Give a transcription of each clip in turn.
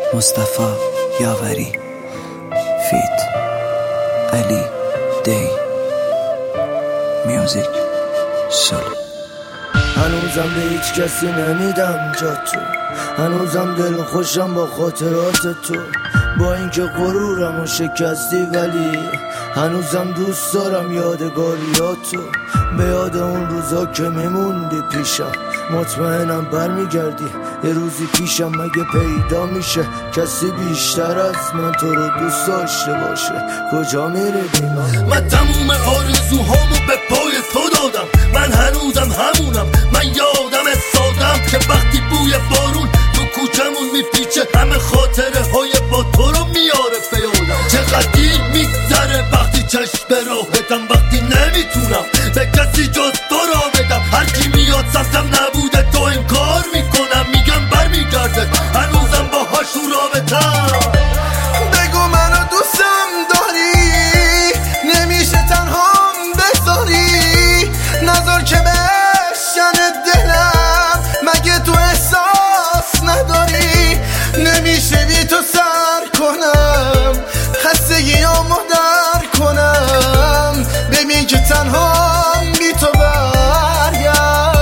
مصطفی یاوری فیت علی دی میوزیک سولو. هنوزم به هیچ کسی نمیدم جا تو، هنوزم دل خوشم با خاطرات تو. با اینکه غرورم و شکستی ولی هنوزم دوست دارم یادگاریاتو. به یاد اون روزا که میموندی پیشم، مطمئنم برمیگردی یه روزی پیشم. مگه پیدا میشه کسی بیشتر از من تو رو دوست داشته باشه؟ کجا میری بیمان؟ من تموم آرزوهامو به پای تو دادم. من هنوزم همونم، من یادم سادم که وقتی بوی بارون تو کوچمون میپیچه همه خاطره های با تو رو میاره پیادم. چقدر دیر میگذره وقتی چشم به راهتم، وقتی نمیتونم به کسی جز تو را بدم. هرکی میاد سمتم نبوده تو انکار میکنم، میگم برمیگرده هنوزم باهاش تو رابطم. بگو منو دوستم داری، نمیشه تنهام بذاری، نذار که بشن دلم. مگه تو احساس نداری؟ نمیشه بی تو سر کنم، خستگیامو در کنم. ببین که تنهام بی تو برگم،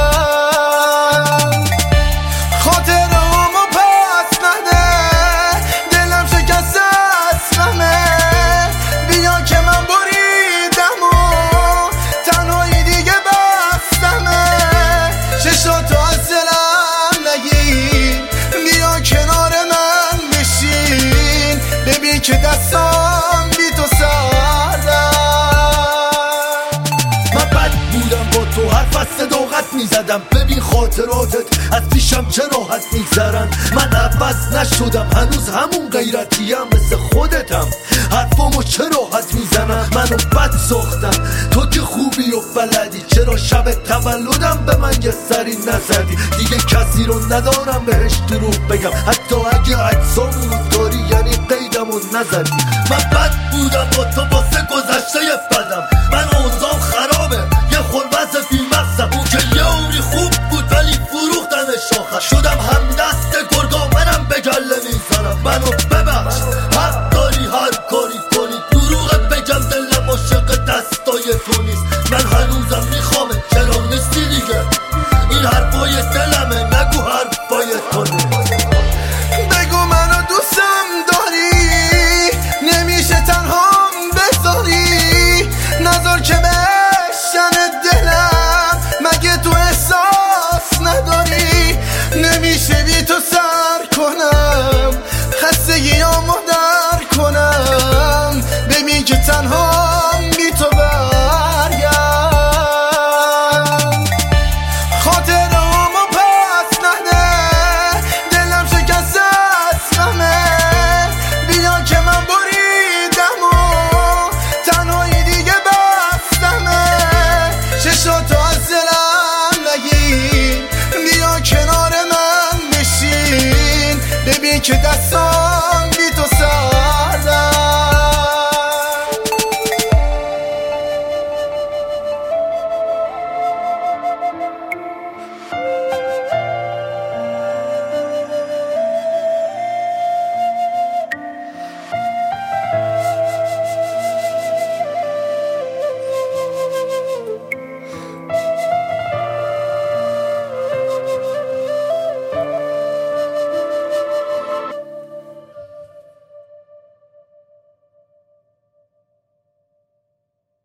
خاطرهامو پس نده، دلم شکسته از غمه. بیا که من بریدم و تنهایی دیگه بستمه. چشاتو از دلم نگیر، بیا کنار من بشین. ببین که دستام بی تو سردم. من بد بودم با تو، حرف از صداقت میزدم. ببین خاطراتت از پیشم چه راحت میگذرن. من عوض نشدم، هنوز همون غیرتیم مثل خودتم. حرفامو چه راحت میزنم، منو بد ساختم. تو که خوبی و بلدی، چرا شب تولدم به من یه سری نزدی؟ دیگه کسی رو ندارم بهش دروغ بگم، حتی اگه عکسامونو داری یعنی قیدمو نزدی. من بد بودم با تو واسه گذشته بدم. من